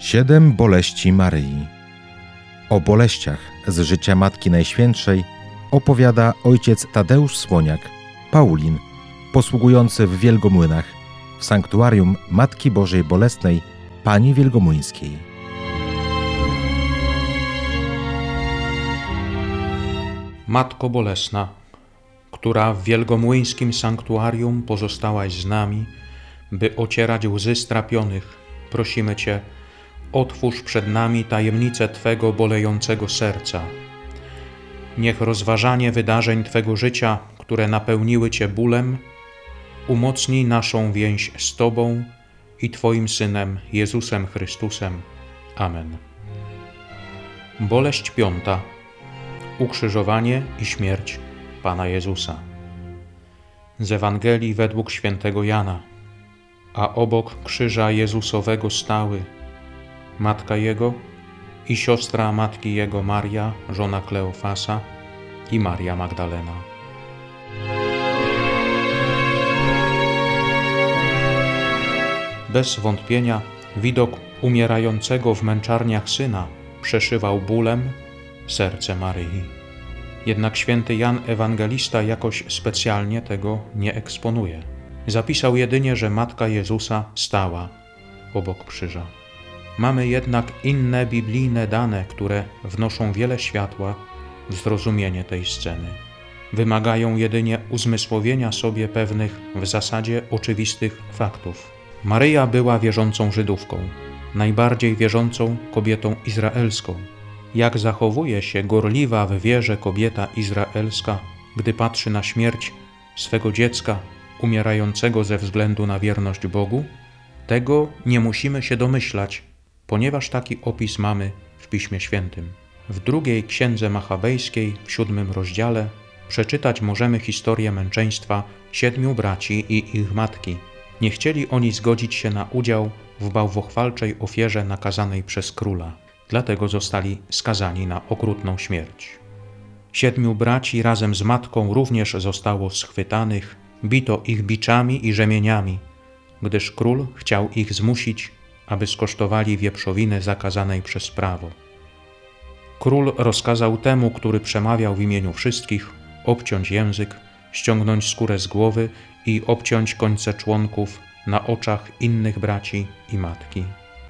7 boleści Maryi. O boleściach z życia Matki Najświętszej opowiada ojciec Tadeusz Słoniak, Paulin, posługujący w Wielgomłynach, w sanktuarium Matki Bożej Bolesnej Pani Wielgomłyńskiej. Matko Bolesna, która w wielgomłyńskim sanktuarium pozostałaś z nami, by ocierać łzy strapionych, prosimy Cię, otwórz przed nami tajemnicę Twego bolejącego serca. Niech rozważanie wydarzeń Twego życia, które napełniły Cię bólem, umocni naszą więź z Tobą i Twoim Synem Jezusem Chrystusem. Amen. Boleść 5. Ukrzyżowanie i śmierć Pana Jezusa. Z Ewangelii według świętego Jana. A obok krzyża Jezusowego stały matka Jego i siostra matki Jego Maria, żona Kleofasa, i Maria Magdalena. Bez wątpienia widok umierającego w męczarniach Syna przeszywał bólem serce Maryi. Jednak święty Jan Ewangelista jakoś specjalnie tego nie eksponuje. Zapisał jedynie, że Matka Jezusa stała obok krzyża. Mamy jednak inne biblijne dane, które wnoszą wiele światła w zrozumienie tej sceny. Wymagają jedynie uzmysłowienia sobie pewnych w zasadzie oczywistych faktów. Maryja była wierzącą Żydówką, najbardziej wierzącą kobietą izraelską. Jak zachowuje się gorliwa w wierze kobieta izraelska, gdy patrzy na śmierć swego dziecka umierającego ze względu na wierność Bogu? Tego nie musimy się domyślać, ponieważ taki opis mamy w Piśmie Świętym. W drugiej księdze machabejskiej, w 7 rozdziale, przeczytać możemy historię męczeństwa 7 braci i ich matki. Nie chcieli oni zgodzić się na udział w bałwochwalczej ofierze nakazanej przez króla. Dlatego zostali skazani na okrutną śmierć. 7 braci razem z matką również zostało schwytanych, bito ich biczami i rzemieniami, gdyż król chciał ich zmusić, aby skosztowali wieprzowiny zakazanej przez prawo. Król rozkazał temu, który przemawiał w imieniu wszystkich, obciąć język, ściągnąć skórę z głowy i obciąć końce członków na oczach innych braci i matki.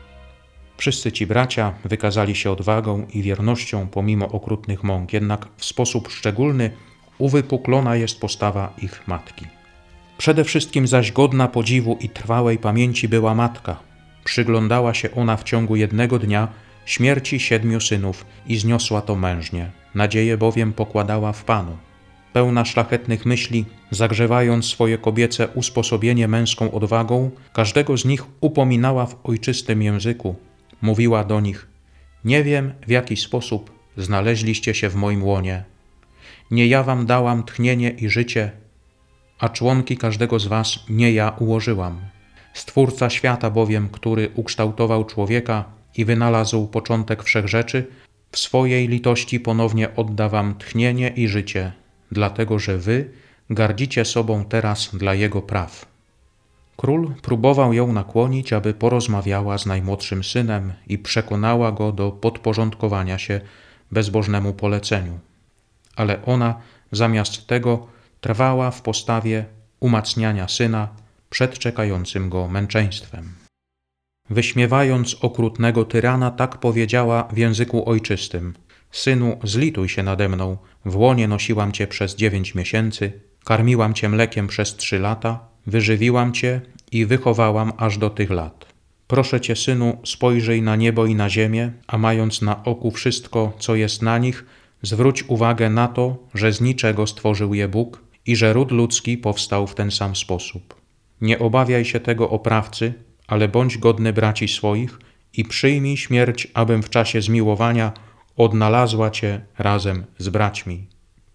Wszyscy ci bracia wykazali się odwagą i wiernością pomimo okrutnych mąk, jednak w sposób szczególny uwypuklona jest postawa ich matki. Przede wszystkim zaś godna podziwu i trwałej pamięci była matka. Przyglądała się ona w ciągu jednego dnia śmierci 7 synów i zniosła to mężnie. Nadzieję bowiem pokładała w Panu. Pełna szlachetnych myśli, zagrzewając swoje kobiece usposobienie męską odwagą, każdego z nich upominała w ojczystym języku. Mówiła do nich: nie wiem, w jaki sposób znaleźliście się w moim łonie. Nie ja wam dałam tchnienie i życie, a członki każdego z was nie ja ułożyłam. Stwórca świata bowiem, który ukształtował człowieka i wynalazł początek wszechrzeczy, w swojej litości ponownie odda wam tchnienie i życie, dlatego że wy gardzicie sobą teraz dla jego praw. Król próbował ją nakłonić, aby porozmawiała z najmłodszym synem i przekonała go do podporządkowania się bezbożnemu poleceniu. Ale ona zamiast tego trwała w postawie umacniania syna przed czekającym go męczeństwem. Wyśmiewając okrutnego tyrana, tak powiedziała w języku ojczystym: synu, zlituj się nade mną, w łonie nosiłam cię przez 9 miesięcy, karmiłam cię mlekiem przez 3 lata, wyżywiłam cię i wychowałam aż do tych lat. Proszę cię, synu, spojrzyj na niebo i na ziemię, a mając na oku wszystko, co jest na nich, zwróć uwagę na to, że z niczego stworzył je Bóg i że ród ludzki powstał w ten sam sposób. Nie obawiaj się tego oprawcy, ale bądź godny braci swoich i przyjmij śmierć, abym w czasie zmiłowania odnalazła cię razem z braćmi.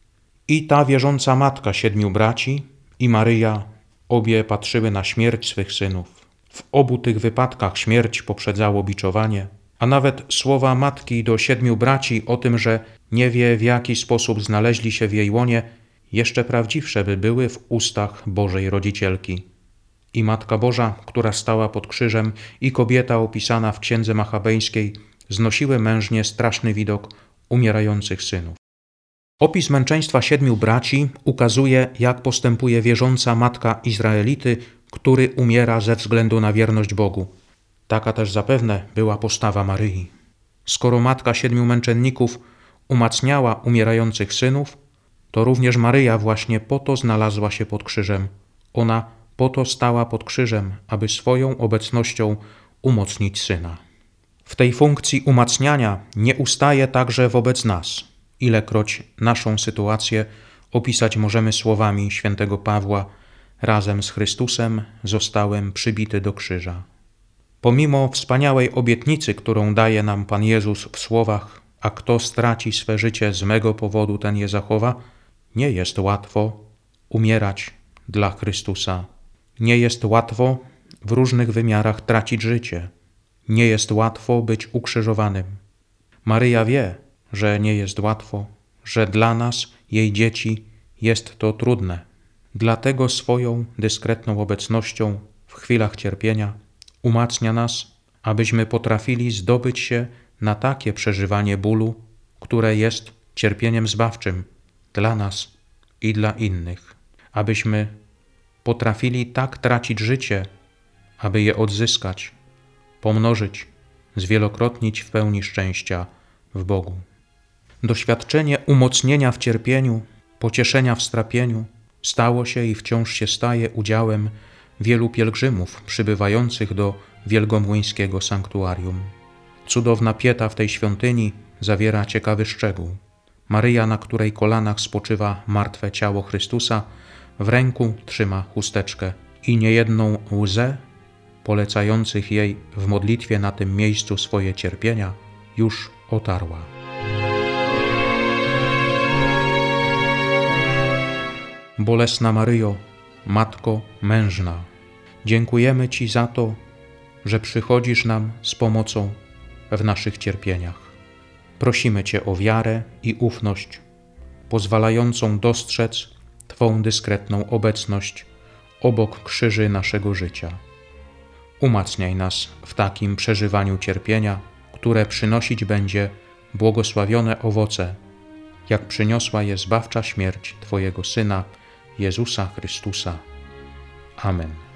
I ta wierząca matka 7 braci i Maryja obie patrzyły na śmierć swych synów. W obu tych wypadkach śmierć poprzedzało biczowanie, a nawet słowa matki do 7 braci o tym, że nie wie, w jaki sposób znaleźli się w jej łonie, jeszcze prawdziwsze by były w ustach Bożej Rodzicielki. I Matka Boża, która stała pod krzyżem, i kobieta opisana w Księdze Machabejskiej znosiły mężnie straszny widok umierających synów. Opis męczeństwa 7 braci ukazuje, jak postępuje wierząca matka Izraelity, który umiera ze względu na wierność Bogu. Taka też zapewne była postawa Maryi. Skoro matka 7 męczenników umacniała umierających synów, to również Maryja właśnie po to znalazła się pod krzyżem. Ona po to stała pod krzyżem, aby swoją obecnością umocnić Syna. W tej funkcji umacniania nie ustaje także wobec nas. Ilekroć naszą sytuację opisać możemy słowami świętego Pawła: razem z Chrystusem zostałem przybity do krzyża. Pomimo wspaniałej obietnicy, którą daje nam Pan Jezus w słowach: a kto straci swe życie z mego powodu, ten je zachowa, nie jest łatwo umierać dla Chrystusa. Nie jest łatwo w różnych wymiarach tracić życie. Nie jest łatwo być ukrzyżowanym. Maryja wie, że nie jest łatwo, że dla nas, jej dzieci, jest to trudne. Dlatego swoją dyskretną obecnością w chwilach cierpienia umacnia nas, abyśmy potrafili zdobyć się na takie przeżywanie bólu, które jest cierpieniem zbawczym dla nas i dla innych. Abyśmy potrafili tak tracić życie, aby je odzyskać, pomnożyć, zwielokrotnić w pełni szczęścia w Bogu. Doświadczenie umocnienia w cierpieniu, pocieszenia w strapieniu stało się i wciąż się staje udziałem wielu pielgrzymów przybywających do wielgomłyńskiego sanktuarium. Cudowna pieta w tej świątyni zawiera ciekawy szczegół. Maryja, na której kolanach spoczywa martwe ciało Chrystusa, w ręku trzyma chusteczkę i niejedną łzę polecających jej w modlitwie na tym miejscu swoje cierpienia już otarła. Bolesna Maryjo, Matko mężna, dziękujemy Ci za to, że przychodzisz nam z pomocą w naszych cierpieniach. Prosimy Cię o wiarę i ufność, pozwalającą dostrzec Twą dyskretną obecność obok krzyży naszego życia. Umacniaj nas w takim przeżywaniu cierpienia, które przynosić będzie błogosławione owoce, jak przyniosła je zbawcza śmierć Twojego Syna, Jezusa Chrystusa. Amen.